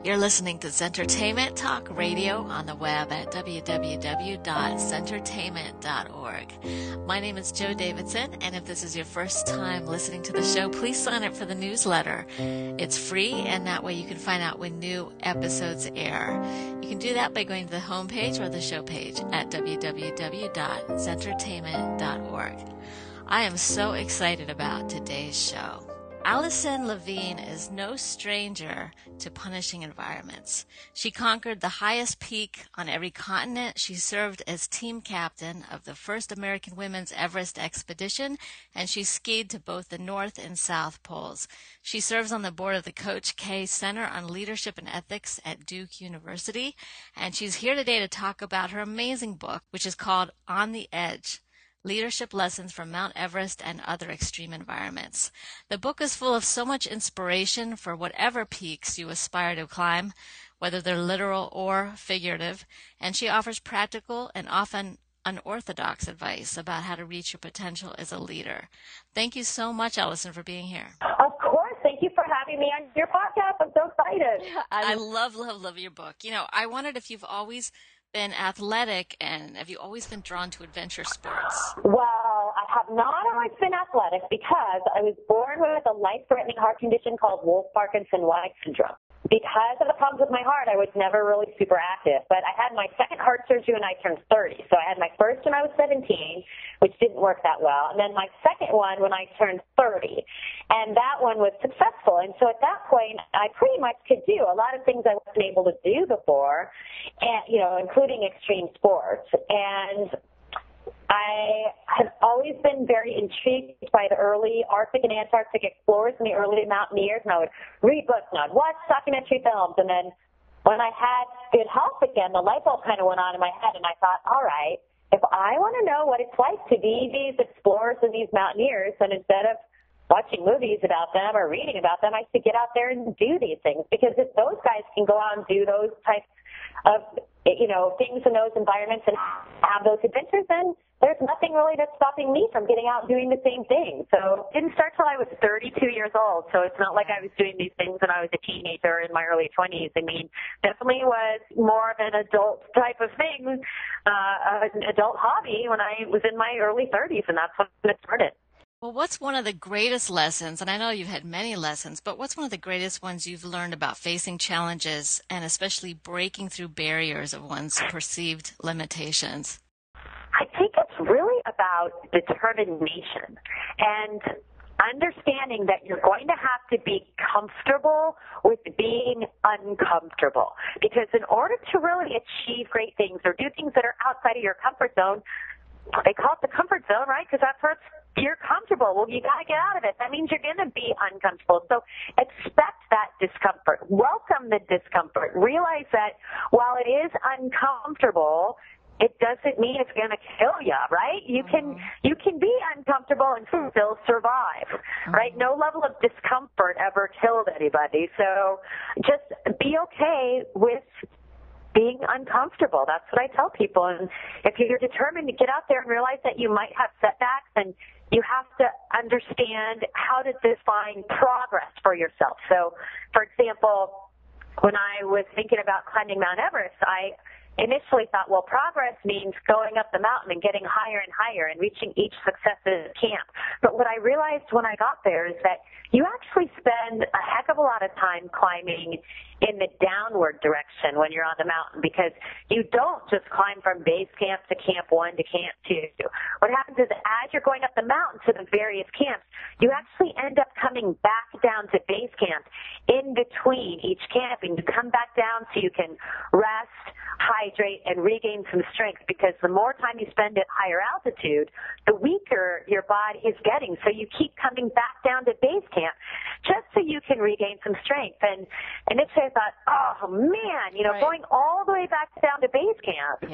You're listening to Zentertainment Talk Radio on the web at www.zentertainment.org. My name is Jo Davidson, and if this is your first time listening to the show, please sign up for the newsletter. It's free, and that way you can find out when new episodes air. You can do that by going to the homepage or the show page at www.zentertainment.org. I am so excited about today's show. Alison Levine is no stranger to punishing environments. She conquered the highest peak on every continent. She served as team captain of the first American women's Everest expedition, and she skied to both the North and South Poles. She serves on the board of the Coach K Center on Leadership and Ethics at Duke University, and she's here today to talk about her amazing book, which is called On the Edge: Leadership Lessons from Mount Everest and Other Extreme Environments. The book is full of so much inspiration for whatever peaks you aspire to climb, whether they're literal or figurative, and she offers practical and often unorthodox advice about how to reach your potential as a leader. Thank you so much, Alison, for being here. Of course. Thank you for having me on your podcast. I'm so excited. I love your book. You know, I wondered if you've always been athletic, and have you always been drawn to adventure sports? Well, I have not always been athletic because I was born with a life-threatening heart condition called Wolff-Parkinson-White syndrome. Because of the problems with my heart, I was never really super active. But I had my second heart surgery when I turned 30. So I had my first when I was 17, which didn't work that well. And then my second one when I turned 30. And that one was successful. And so at that point, I pretty much could do a lot of things I wasn't able to do before, and, including extreme sports. And I had always been very intrigued by the early Arctic and Antarctic explorers and the early mountaineers, and I would read books and I'd watch documentary films. And then when I had good health again, the light bulb kind of went on in my head, and I thought, all right, if I want to know what it's like to be these explorers and these mountaineers, then instead of watching movies about them or reading about them, I should get out there and do these things. Because if those guys can go out and do those types of things in those environments and have those adventures, then there's nothing really that's stopping me from getting out and doing the same thing. So it didn't start till I was 32 years old. So it's not like I was doing these things when I was a teenager in my early 20s. I mean, definitely was more of an adult type of thing, an adult hobby when I was in my early 30s, and that's when it started. Well, what's one of the greatest lessons, and I know you've had many lessons, but what's one of the greatest ones you've learned about facing challenges and especially breaking through barriers of one's perceived limitations? I think it's really about determination and understanding that you're going to have to be comfortable with being uncomfortable. Because in order to really achieve great things or do things that are outside of your comfort zone, they call it the comfort zone, right? Because that's where you're comfortable. Well, you got to get out of it. That means you're going to be uncomfortable. So expect that discomfort. Welcome the discomfort. Realize that while it is uncomfortable, it doesn't mean it's going to kill you, right? You can be uncomfortable and still survive, right? No level of discomfort ever killed anybody. So just be okay with being uncomfortable. That's what I tell people. And if you're determined to get out there and realize that you might have setbacks, and you have to understand how to define progress for yourself. So, for example, when I was thinking about climbing Mount Everest, I initially thought, well, progress means going up the mountain and getting higher and higher and reaching each successive camp. But what I realized when I got there is that you actually spend a heck of a lot of time climbing in the downward direction when you're on the mountain, because you don't just climb from base camp to camp 1 to camp 2. What happens is as you're going up the mountain to the various camps, you actually end up coming back down to base camp in between each camp, and you come back down so you can rest, hydrate, and regain some strength, because the more time you spend at higher altitude, the weaker your body is getting. So you keep coming back down to base camp just so you can regain some strength. And initially I thought, oh man, right, going all the way back down to base camp,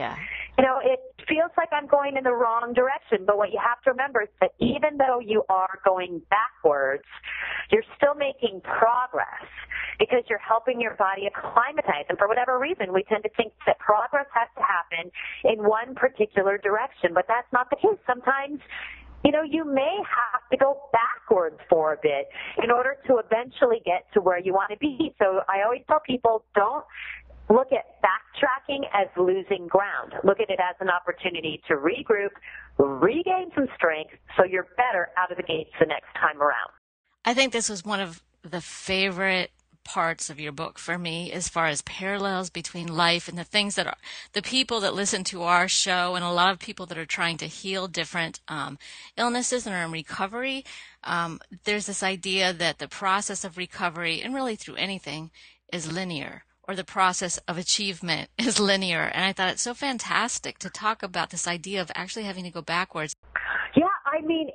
it feels like I'm going in the wrong direction. But what you have to remember is that even though you are going backwards, you're still making progress, because you're helping your body acclimatize. And for whatever reason, we tend to think that progress has to happen in one particular direction, but that's not the case. Sometimes you may have to go backwards for a bit in order to eventually get to where you want to be. So I always tell people, don't look at backtracking as losing ground. Look at it as an opportunity to regroup, regain some strength so you're better out of the gates the next time around. I think this was one of the favorite parts of your book for me, as far as parallels between life and the things that are the people that listen to our show, and a lot of people that are trying to heal different illnesses and are in recovery. There's this idea that the process of recovery, and really through anything, is linear, or the process of achievement is linear. And I thought it's so fantastic to talk about this idea of actually having to go backwards. Yeah, I mean,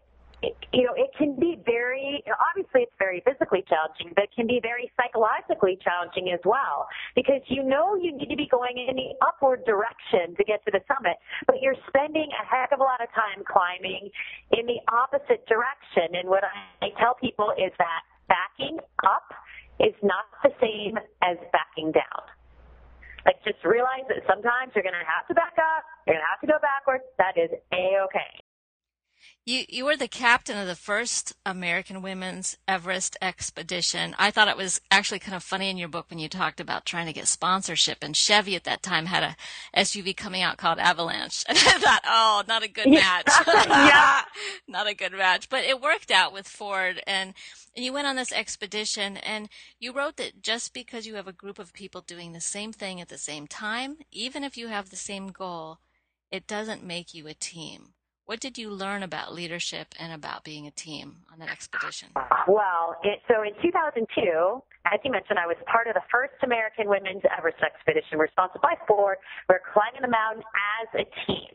it can be obviously it's very physically challenging, but it can be very psychologically challenging as well, because you need to be going in the upward direction to get to the summit, but you're spending a heck of a lot of time climbing in the opposite direction. And what I tell people is that backing up is not the same as backing down. Like, just realize that sometimes you're going to have to back up, you're going to have to go backwards. That is A-okay. You were the captain of the first American Women's Everest expedition. I thought it was actually kind of funny in your book when you talked about trying to get sponsorship, and Chevy at that time had a SUV coming out called Avalanche. And I thought, oh, not a good match. Yeah. Not a good match. But it worked out with Ford, and you went on this expedition, and you wrote that just because you have a group of people doing the same thing at the same time, even if you have the same goal, it doesn't make you a team. What did you learn about leadership and about being a team on that expedition? Well, so in 2002, as you mentioned, I was part of the first American Women's Everest expedition. We're sponsored by Ford. We're climbing the mountain as a team.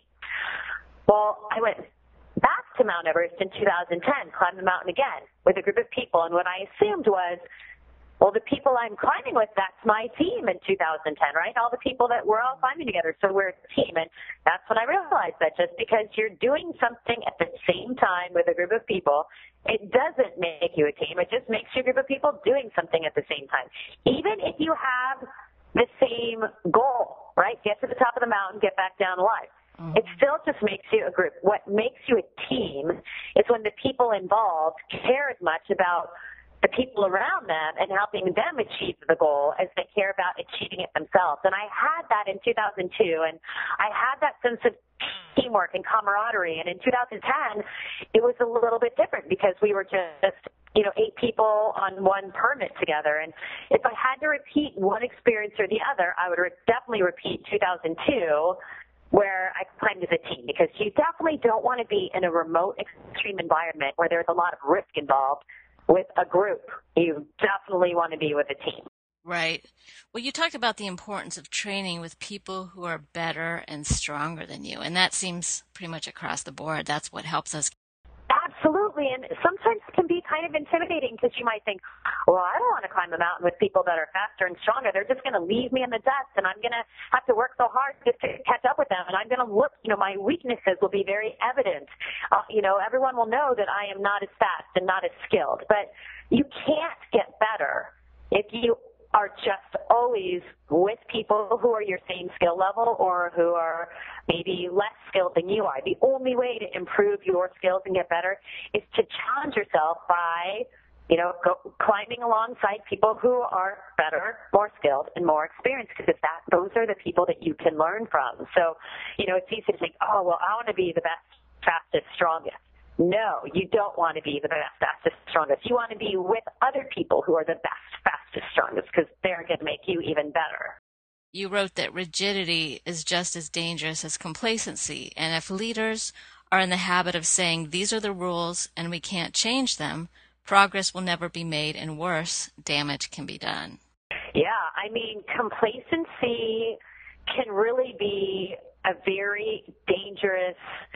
Well, I went back to Mount Everest in 2010, climbed the mountain again with a group of people, and what I assumed was, well, the people I'm climbing with, that's my team in 2010, right? All the people that we're all climbing together, so we're a team. And that's when I realized that just because you're doing something at the same time with a group of people, it doesn't make you a team. It just makes you a group of people doing something at the same time. Even if you have the same goal, right? Get to the top of the mountain, get back down alive. Mm-hmm. It still just makes you a group. What makes you a team is when the people involved care as much about the people around them and helping them achieve the goal as they care about achieving it themselves. And I had that in 2002, and I had that sense of teamwork and camaraderie. And in 2010, it was a little bit different because we were just 8 people on one permit together. And if I had to repeat one experience or the other, I would definitely repeat 2002, where I climbed as a team, because you definitely don't want to be in a remote, extreme environment where there's a lot of risk involved. With a group, you definitely want to be with a team. Right. Well, you talked about the importance of training with people who are better and stronger than you, and that seems pretty much across the board. That's what helps us. Absolutely, and sometimes it can be kind of intimidating because you might think, well, I don't want to climb the mountain with people that are faster and stronger. They're just going to leave me in the dust, and I'm going to have to work so hard just to catch up with them, and I'm going to look, my weaknesses will be very evident. Everyone will know that I am not as fast and not as skilled, but you can't get better if you are just always with people who are your same skill level or who are maybe less skilled than you are. The only way to improve your skills and get better is to challenge yourself by, climbing alongside people who are better, more skilled, and more experienced, because those are the people that you can learn from. So, it's easy to think, oh, well, I want to be the best, fastest, strongest. No, you don't want to be the best, fastest, strongest. You want to be with other people who are the best, fastest, strongest, because they're going to make you even better. You wrote that rigidity is just as dangerous as complacency, and if leaders are in the habit of saying these are the rules and we can't change them, progress will never be made, and worse, damage can be done. Yeah, complacency can really be a very dangerous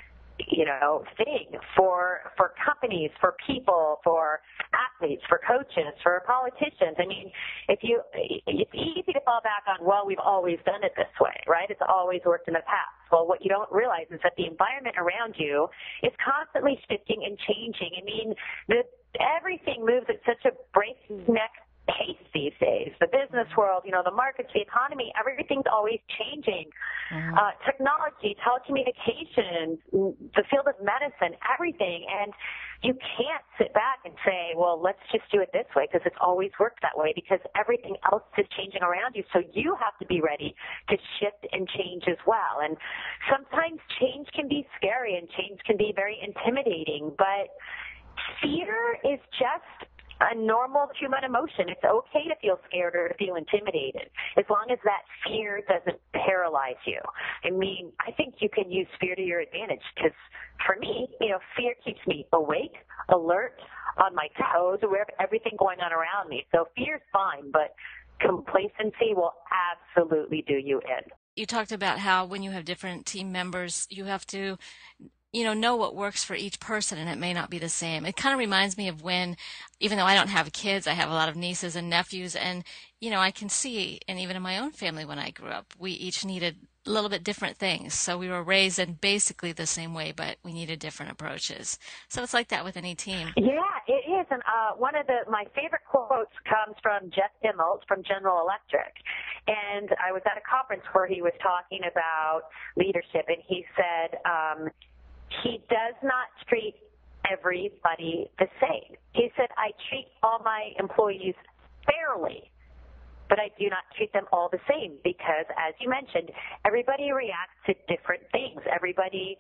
thing for companies, for people, for athletes, for coaches, for politicians. It's easy to fall back on, well, we've always done it this way, right? It's always worked in the past. Well, what you don't realize is that the environment around you is constantly shifting and changing. Everything moves at such a breakneck pace these days. The business world, the markets, the economy, everything's always changing. Technology, telecommunications, the field of medicine, everything. And you can't sit back and say, well, let's just do it this way because it's always worked that way, because everything else is changing around you. So you have to be ready to shift and change as well. And sometimes change can be scary and change can be very intimidating, but fear is just a normal human emotion. It's okay to feel scared or to feel intimidated, as long as that fear doesn't paralyze you. I mean, I think you can use fear to your advantage, because for me, fear keeps me awake, alert, on my toes, aware of everything going on around me. So fear's fine, but complacency will absolutely do you in. You talked about how when you have different team members, you have to know what works for each person, and it may not be the same. It kind of reminds me of when, even though I don't have kids, I have a lot of nieces and nephews, and, I can see, and even in my own family when I grew up, we each needed a little bit different things. So we were raised in basically the same way, but we needed different approaches. So it's like that with any team. Yeah, it is. And one of my favorite quotes comes from Jeff Immelt from General Electric. And I was at a conference where he was talking about leadership, and he said, he does not treat everybody the same. He said, I treat all my employees fairly, but I do not treat them all the same, because, as you mentioned, everybody reacts to different things. Everybody,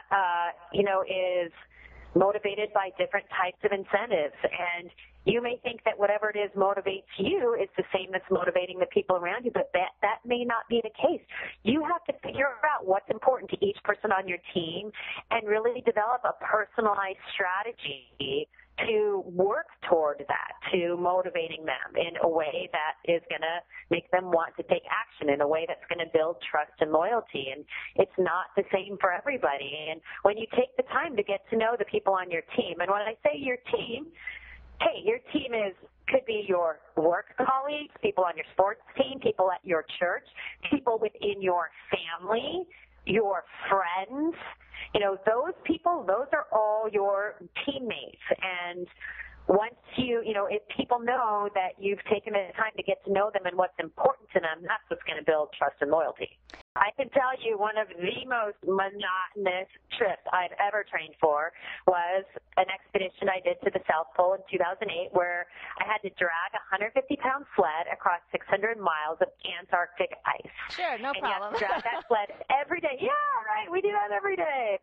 is motivated by different types of incentives, and you may think that whatever it is motivates you is the same that's motivating the people around you, but that may not be the case. You have to figure out what's important to each person on your team and really develop a personalized strategy to work toward that, to motivating them in a way that is going to make them want to take action, in a way that's going to build trust and loyalty. And it's not the same for everybody. And when you take the time to get to know the people on your team, and when I say your team, hey, your team could be your work colleagues, people on your sports team, people at your church, people within your family, your friends. Those people, those are all your teammates. And once if people know that you've taken the time to get to know them and what's important to them, that's what's going to build trust and loyalty. I can tell you one of the most monotonous trips I've ever trained for was an expedition I did to the South Pole in 2008, where I had to drag a 150-pound sled across 600 miles of Antarctic ice. Sure, no problem. And you have to drag that sled every day. Yeah, right, we do that every day.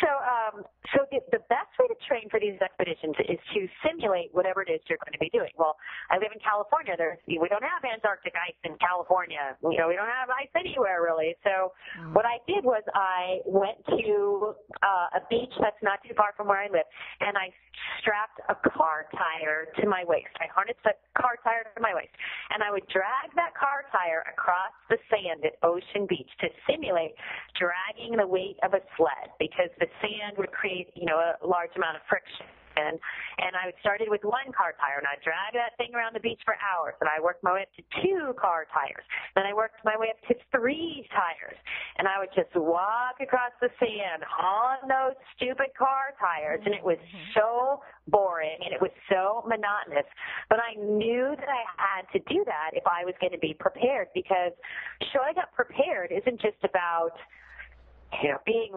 So the best way to train for these expeditions is to simulate whatever it is you're going to be doing. Well, I live in California. We don't have Antarctic ice in California. We don't have ice anywhere, really. So what I did was I went to a beach that's not too far from where I live, and I strapped a car tire to my waist. I harnessed a car tire to my waist, and I would drag that car tire across the sand at Ocean Beach to simulate dragging the weight of a sled, because the sand would create, a large amount of friction. And I started with one car tire, and I dragged that thing around the beach for hours, and I worked my way up to 2 car tires. Then I worked my way up to 3 tires, and I would just walk across the sand on those stupid car tires, and it was so boring, and it was so monotonous. But I knew that I had to do that if I was going to be prepared, because showing up prepared isn't just about being a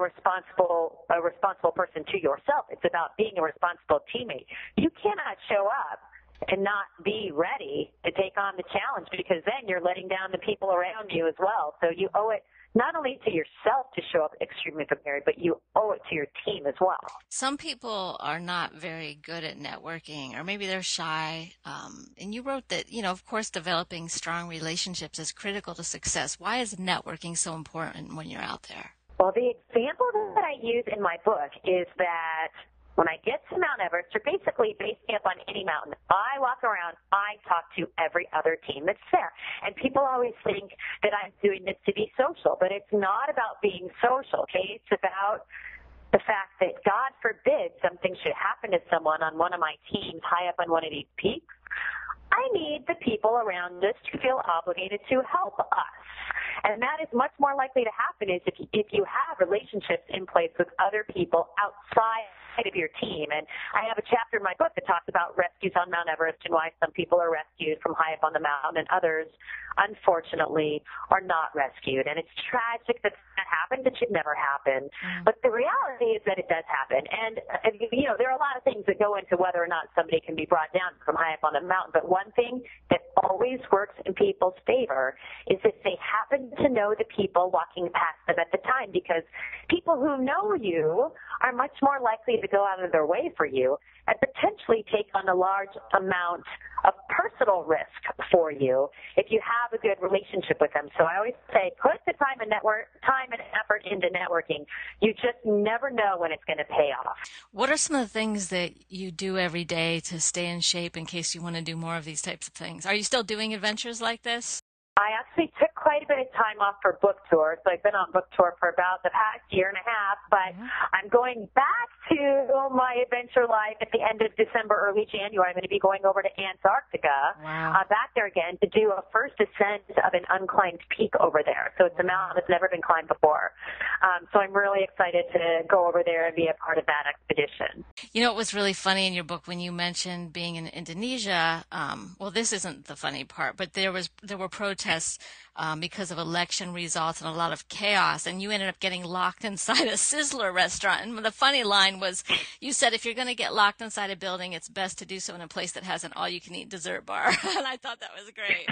responsible person to yourself. It's about being a responsible teammate. You cannot show up and not be ready to take on the challenge, because then you're letting down the people around you as well. So you owe it not only to yourself to show up extremely prepared, but you owe it to your team as well. Some people are not very good at networking, or maybe they're shy. And you wrote that, of course, developing strong relationships is critical to success. Why is networking so important when you're out there? Well, the example that I use in my book is that when I get to Mount Everest, or basically base camp on any mountain, I walk around, I talk to every other team that's there. And people always think that I'm doing this to be social, but it's not about being social, okay? It's about the fact that, God forbid, something should happen to someone on one of my teams high up on one of these peaks. I need the people around us to feel obligated to help us. And that is much more likely to happen is if you have relationships in place with other people outside pride of your team. And I have a chapter in my book that talks about rescues on Mount Everest and why some people are rescued from high up on the mountain and others, unfortunately, are not rescued. And it's tragic that that happened. It should never happen. But the reality is that it does happen. And, there are a lot of things that go into whether or not somebody can be brought down from high up on the mountain. But one thing that always works in people's favor is if they happen to know the people walking past them at the time, because people who know you are much more likely to go out of their way for you and potentially take on a large amount of personal risk for you if you have a good relationship with them. So I always say, put the time and effort into networking. You just never know when it's going to pay off. What are some of the things that you do every day to stay in shape in case you want to do more of these types of things? Are you still doing adventures like this? I actually took quite a bit of time off for book tour, so I've been on book tour for about the past year and a half, but I'm going back to my adventure life at the end of December, early January. I'm going to be going over to Antarctica, back there again, to do a first ascent of an unclimbed peak over there. So it's a mountain that's never been climbed before. So I'm really excited to go over there and be a part of that expedition. You know, it was really funny in your book when you mentioned being in Indonesia. Well, this isn't the funny part, but there were protests because of election results and a lot of chaos, and you ended up getting locked inside a Sizzler restaurant. And the funny line was, you said if you're going to get locked inside a building, it's best to do so in a place that has an all-you-can-eat dessert bar. And I thought that was great.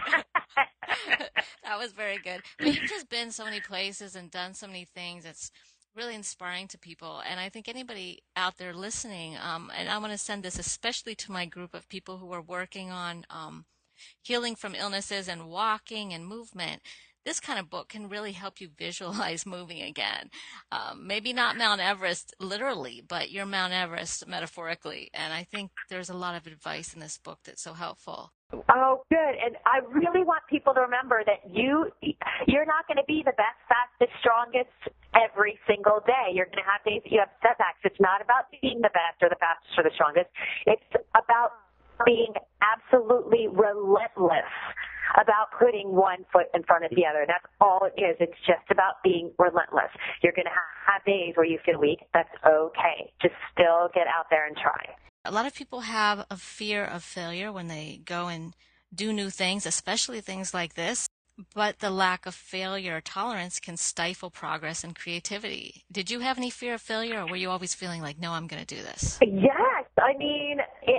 That was very good. But you've just been so many places and done so many things. It's really inspiring to people. And I think anybody out there listening, and I want to send this especially to my group of people who are working on healing from illnesses and walking and movement. This kind of book can really help you visualize moving again. Maybe not Mount Everest literally, but your Mount Everest metaphorically. And I think there's a lot of advice in this book that's so helpful. Oh, good. And I really want people to remember that you're not going to be the best, fastest, strongest every single day. You're going to have days that you have setbacks. It's not about being the best or the fastest or the strongest. It's about being absolutely relentless about putting one foot in front of the other. That's all it is. It's just about being relentless. You're going to have days where you feel weak. That's okay. Just still get out there and try. A lot of people have a fear of failure when they go and do new things, especially things like this. But the lack of failure tolerance can stifle progress and creativity. Did you have any fear of failure, or were you always feeling like, no, I'm going to do this? Yes. I mean,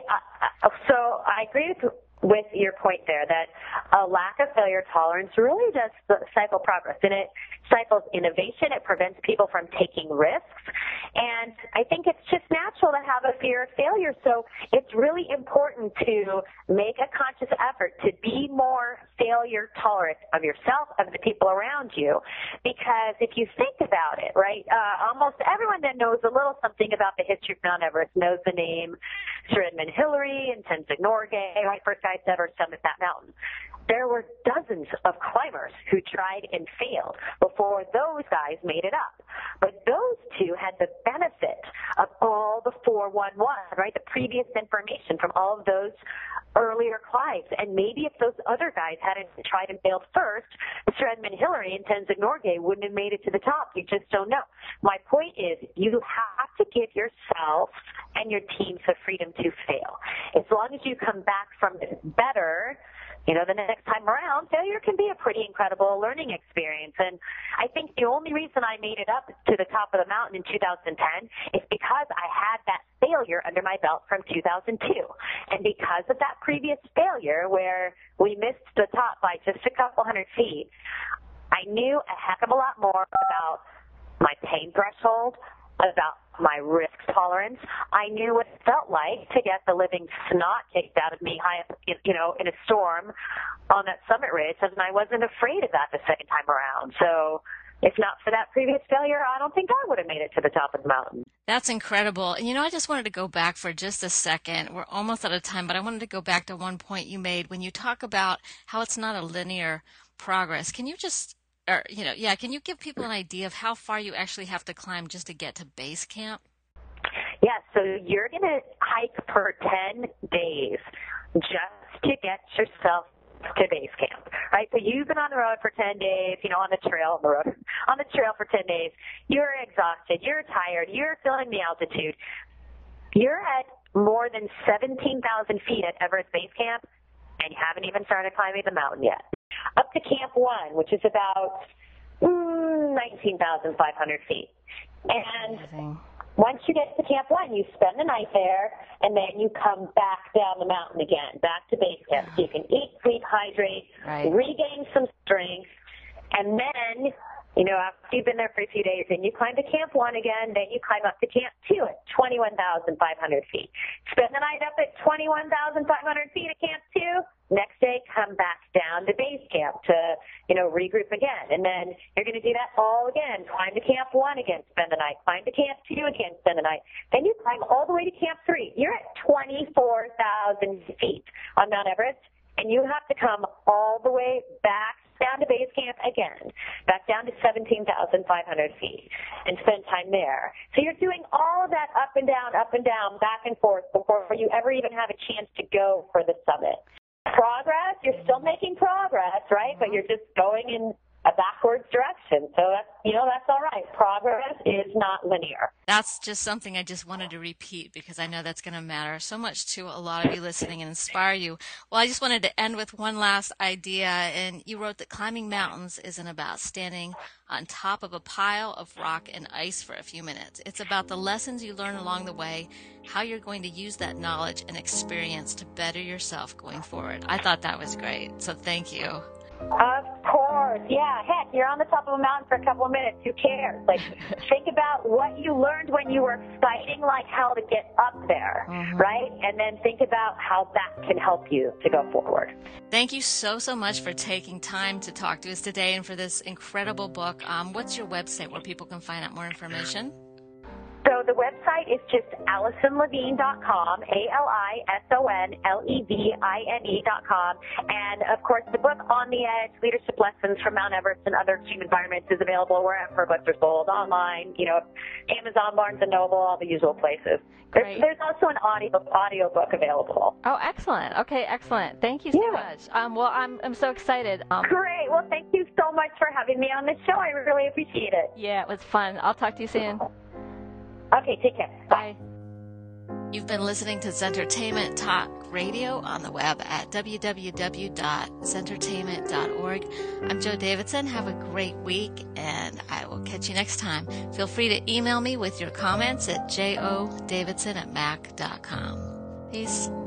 so I agree with your point there that a lack of failure tolerance really does stifle progress, and it stifles innovation. It prevents people from taking risks. And I think it's just natural to have a fear of failure. So it's really important to make a conscious effort to be more failure tolerant of yourself, of the people around you. Because if you think about it, right, almost everyone that knows a little something about the history of Mount Everest knows the name Sir Edmund Hillary and Tenzing Norgay, right, first guys to ever summit that mountain. There were dozens of climbers who tried and failed before those guys made it up. But those two had the benefit of all the 411, right, the previous information from all of those earlier climbs. And maybe if those other guys hadn't tried and failed first, Sir Edmund Hillary and Tenzing Norgay wouldn't have made it to the top. You just don't know. My point is, you have to give yourself and your teams the freedom to fail. As long as you come back from it better, the next time around, failure can be a pretty incredible learning experience. And I think the only reason I made it up to the top of the mountain in 2010 is because I had that failure under my belt from 2002. And because of that previous failure where we missed the top by just a couple hundred feet, I knew a heck of a lot more about my pain threshold, about my risk tolerance. I knew what it felt like to get the living snot kicked out of me high up, in a storm on that summit ridge, and I wasn't afraid of that the second time around. So if not for that previous failure, I don't think I would have made it to the top of the mountain. That's incredible. And, I just wanted to go back for just a second. We're almost out of time, but I wanted to go back to one point you made when you talk about how it's not a linear progress. Can you just can you give people an idea of how far you actually have to climb just to get to base camp? Yeah, so you're going to hike for 10 days just to get yourself to base camp, right? So you've been on the road for 10 days, on the trail for 10 days. You're exhausted. You're tired. You're feeling the altitude. You're at more than 17,000 feet at Everest Base Camp, and you haven't even started climbing the mountain yet. Up to Camp 1, which is about 19,500 feet. And Amazing. once you get to Camp 1, you spend the night there, and then you come back down the mountain again, back to base camp. So you can eat, sleep, hydrate, regain some strength, and then, after you've been there for a few days, and you climb to Camp 1 again, then you climb up to Camp 2 at 21,500 feet. Spend the night up at 21,500 feet at Camp 2. Next day, come back down to base camp to, regroup again. And then you're going to do that all again. Climb to Camp 1 again, spend the night. Climb to Camp 2 again, spend the night. Then you climb all the way to Camp 3. You're at 24,000 feet on Mount Everest, and you have to come all the way back down to base camp again, back down to 17,500 feet, and spend time there. So you're doing all of that up and down, back and forth before you ever even have a chance to go for the summit. Progress, you're still making progress, right? But you're just going in a backwards direction. So that's all right. Progress is not linear. That's just something I just wanted to repeat because I know that's going to matter so much to a lot of you listening and inspire you. Well, I just wanted to end with one last idea. And you wrote that climbing mountains isn't about standing on top of a pile of rock and ice for a few minutes. It's about the lessons you learn along the way, how you're going to use that knowledge and experience to better yourself going forward. I thought that was great. So thank you. Of course. Yeah, heck, you're on the top of a mountain for a couple of minutes. Who cares? Think about what you learned when you were fighting like hell to get up there, right? And then think about how that can help you to go forward. Thank you so much for taking time to talk to us today and for this incredible book. What's your website where people can find out more information? So the website is just AlisonLevine.com, AlisonLevine.com. And, of course, the book On the Edge, Leadership Lessons from Mount Everest and Other Extreme Environments is available wherever books are sold, online, Amazon, Barnes & Noble, all the usual places. There's also an audio book available. Oh, excellent. Okay, excellent. Thank you so much. Well, I'm so excited. Great. Well, thank you so much for having me on this show. I really appreciate it. Yeah, it was fun. I'll talk to you soon. Okay, take care. Bye. You've been listening to Zentertainment Talk Radio on the web at www.zentertainment.org. I'm Jo Davidson. Have a great week, and I will catch you next time. Feel free to email me with your comments at jodavidson@mac.com. Peace.